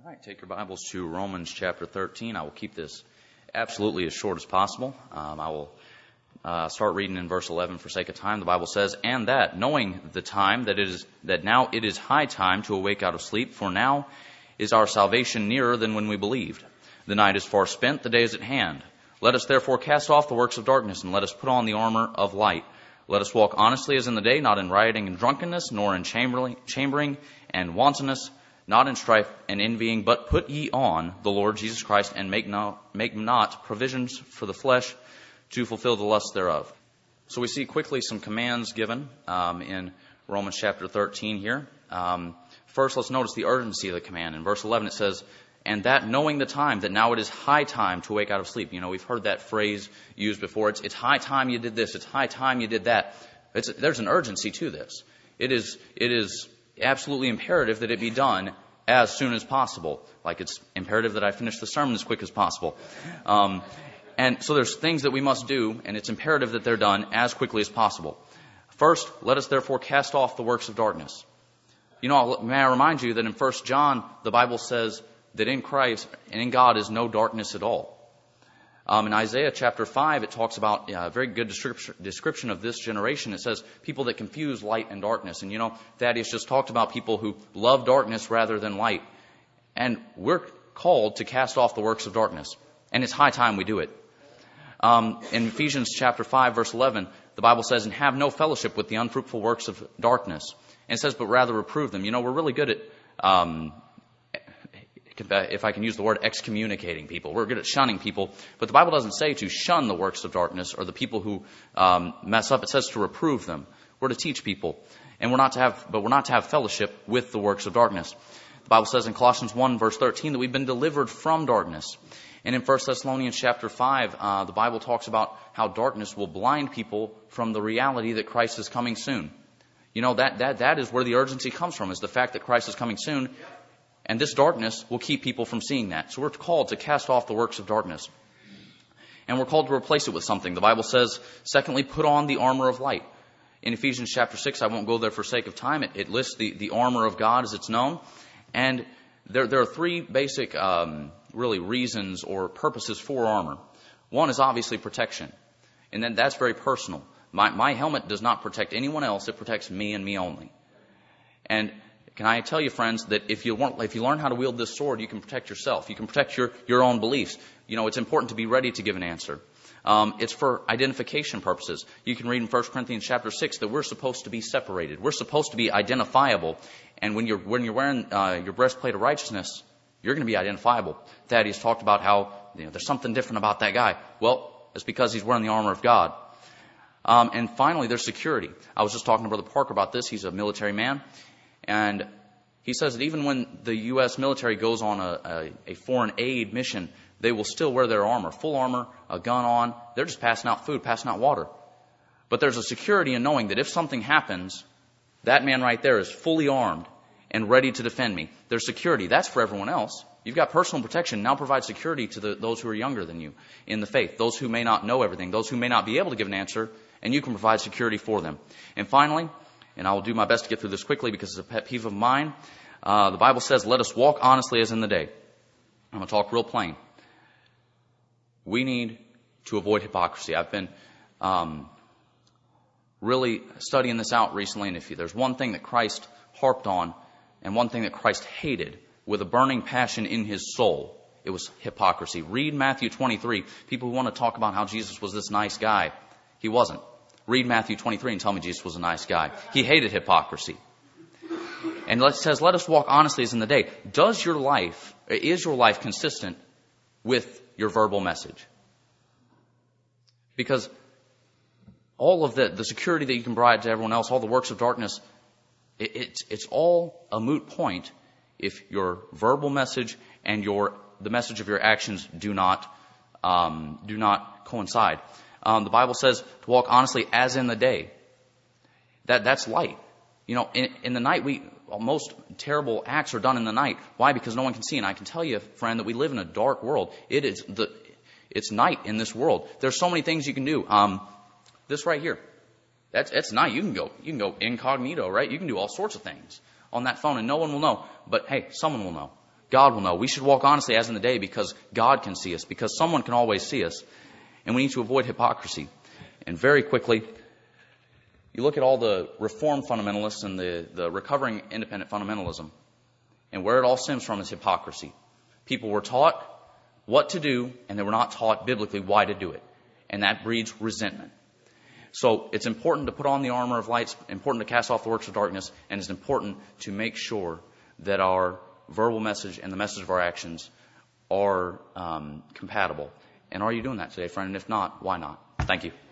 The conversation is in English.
All right, take your Bibles to Romans chapter 13. I will keep this absolutely as short as possible. I will start reading in verse 11 for sake of time. The Bible says, "And that, knowing the time, that now it is high time to awake out of sleep, for now is our salvation nearer than when we believed. The night is far spent, the day is at hand. Let us therefore cast off the works of darkness, and let us put on the armor of light. Let us walk honestly as in the day, not in rioting and drunkenness, nor in chambering and wantonness, not in strife and envying, but put ye on the Lord Jesus Christ, and make not provisions for the flesh to fulfill the lusts thereof." So we see quickly some commands given in Romans chapter 13 here. First, let's notice the urgency of the command. In verse 11 it says, "And that knowing the time, that now it is high time to wake out of sleep." You know, we've heard that phrase used before. It's high time you did this. It's high time you did that. There's an urgency to this. It is absolutely imperative that it be done as soon as possible. Like it's imperative that I finish the sermon as quick as possible. And so there's things that we must do, and it's imperative that they're done as quickly as possible. First, let us therefore cast off the works of darkness. You know, may I remind you that in 1 John, the Bible says that in Christ and in God is no darkness at all. In Isaiah chapter 5, it talks about a very good description of this generation. It says people that confuse light and darkness. And you know, Thaddeus just talked about people who love darkness rather than light. And we're called to cast off the works of darkness. And it's high time we do it. In Ephesians chapter 5, verse 11, the Bible says, "And have no fellowship with the unfruitful works of darkness." And it says, "But rather reprove them." You know, we're really good at if I can use the word, excommunicating people. We're good at shunning people. But the Bible doesn't say to shun the works of darkness or the people who mess up. It says to reprove them. We're to teach people. And we're not to have fellowship with the works of darkness. The Bible says in Colossians 1, verse 13, that we've been delivered from darkness. And in 1 Thessalonians chapter 5, the Bible talks about how darkness will blind people from the reality that Christ is coming soon. You know, that is where the urgency comes from, is the fact that Christ is coming soon. And this darkness will keep people from seeing that. So we're called to cast off the works of darkness. And we're called to replace it with something. The Bible says, secondly, put on the armor of light. In Ephesians chapter 6, I won't go there for sake of time. It lists the armor of God as it's known. And there are three basic really reasons or purposes for armor. One is obviously protection. And then that's very personal. My helmet does not protect anyone else. It protects me and me only. And can I tell you, friends, that if you learn how to wield this sword, you can protect yourself. You can protect your own beliefs. You know, it's important to be ready to give an answer. It's for identification purposes. You can read in 1 Corinthians chapter 6 that we're supposed to be separated. We're supposed to be identifiable. And when you're wearing your breastplate of righteousness, you're going to be identifiable. Thaddeus talked about how there's something different about that guy. Well, it's because he's wearing the armor of God. And finally, there's security. I was just talking to Brother Parker about this. He's a military man. And he says that even when the U.S. military goes on a foreign aid mission, they will still wear their armor, full armor, a gun on. They're just passing out food, passing out water. But there's a security in knowing that if something happens, that man right there is fully armed and ready to defend me. There's security. That's for everyone else. You've got personal protection. Now provide security to those who are younger than you in the faith, those who may not know everything, those who may not be able to give an answer, and you can provide security for them. And finally, and I will do my best to get through this quickly because it's a pet peeve of mine. The Bible says, let us walk honestly as in the day. I'm going to talk real plain. We need to avoid hypocrisy. I've been really studying this out recently, and if there's one thing that Christ harped on and one thing that Christ hated with a burning passion in his soul, it was hypocrisy. Read Matthew 23. People who want to talk about how Jesus was this nice guy. He wasn't. Read Matthew 23 and tell me Jesus was a nice guy. He hated hypocrisy. And it says, let us walk honestly as in the day. Is your life consistent with your verbal message? Because all of the security that you can provide to everyone else, all the works of darkness, it's all a moot point if your verbal message and the message of your actions do not coincide. The Bible says to walk honestly as in the day. That's light. You know, in the night, most terrible acts are done in the night. Why? Because no one can see. And I can tell you, friend, that we live in a dark world. It's night in this world. There's so many things you can do. This right here, that's night. You can go incognito, right? You can do all sorts of things on that phone, and no one will know. But hey, someone will know. God will know. We should walk honestly as in the day because God can see us, because someone can always see us. And we need to avoid hypocrisy. And very quickly, you look at all the Reformed fundamentalists and the recovering independent fundamentalism, and where it all stems from is hypocrisy. People were taught what to do, and they were not taught biblically why to do it. And that breeds resentment. So it's important to put on the armor of light. It's important to cast off the works of darkness. And it's important to make sure that our verbal message and the message of our actions are compatible. And are you doing that today, friend? And if not, why not? Thank you.